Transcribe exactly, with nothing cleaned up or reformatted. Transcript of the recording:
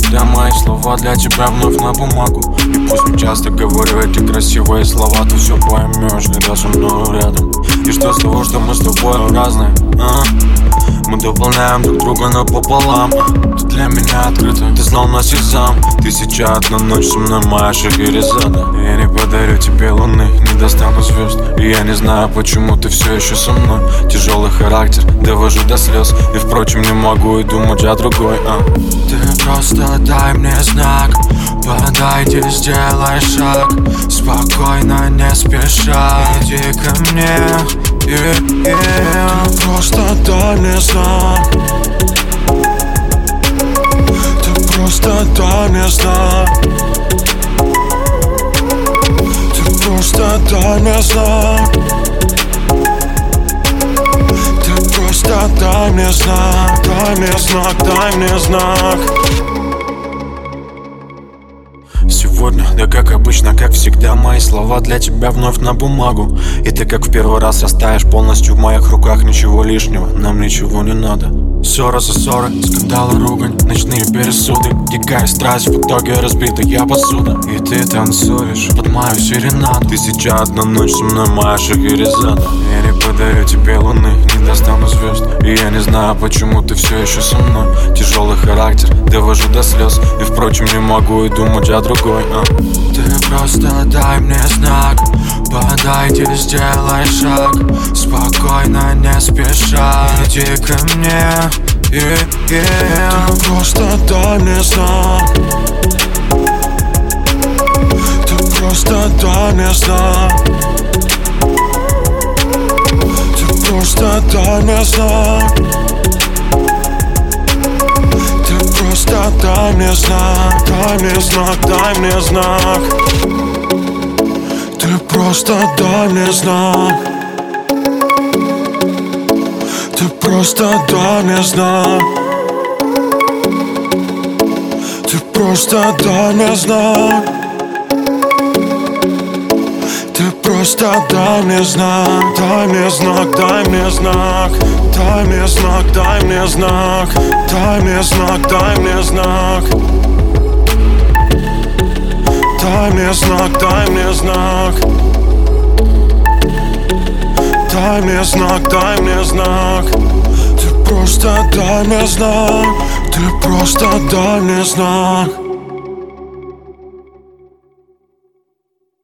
всегда мои слова для тебя вновь на бумагу. И пусть не часто говорю эти красивые слова, ты все поймешь, когда со мной рядом. И что с того, что мы с тобой разные, а? Мы дополняем друг друга напополам. Ты для меня открыта, ты словно сезам. Тысяча одна ночь со мной, моя Шахерезада. Я не подарю тебе луны, не достану звезд. И я не знаю, почему ты все еще со мной. Тяжелый характер, довожу до слез. И впрочем не могу и думать о другой, а? Ты просто дай мне знак, подойди, сделай шаг. Спокойно, не спеша, иди ко мне. Yeah, yeah. Ты просто дай мне знак. Ты просто дай мне знак. Ты просто дай мне знак. Ты просто дай мне знак. Дай мне знак, дай мне знак. Сегодня, да как обычно, как всегда, мои слова для тебя вновь на бумагу. И ты как в первый раз растаешь полностью в моих руках. Ничего лишнего, нам ничего не надо. Ссора за ссорой, скандалы, ругань, ночные пересуды. Дикая страсть, в итоге разбитая посуда. И ты танцуешь под мою серенаду. Тысяча одна ночь со мной, моя Шахерезада. Я не подарю тебе луны, не достану звезд. И я не знаю, почему ты все еще со мной. Тяжелый характер, довожу до слез. И впрочем не могу и думать о другой, а? Ты просто дай мне знак, подойди, сделай шаг. Спокойно, не спеша, иди ко мне. Yeah, yeah. Ты просто дай мне знак. Ты просто дай мне знак. Ты просто дай мне знак. Ты просто дай мне знак. Дай мне знак, дай мне знак. Ты просто дай мне знак. Ты просто дай мне знак. Ты просто дай мне знак. Ты просто дай мне знак. Дай мне знак, дай мне знак. Дай мне знак, дай мне знак. Дай мне знак, дай мне знак. Дай мне знак, дай мне знак. Дай мне знак, дай мне знак. Ты просто дай мне знак. Ты просто дай мне знак.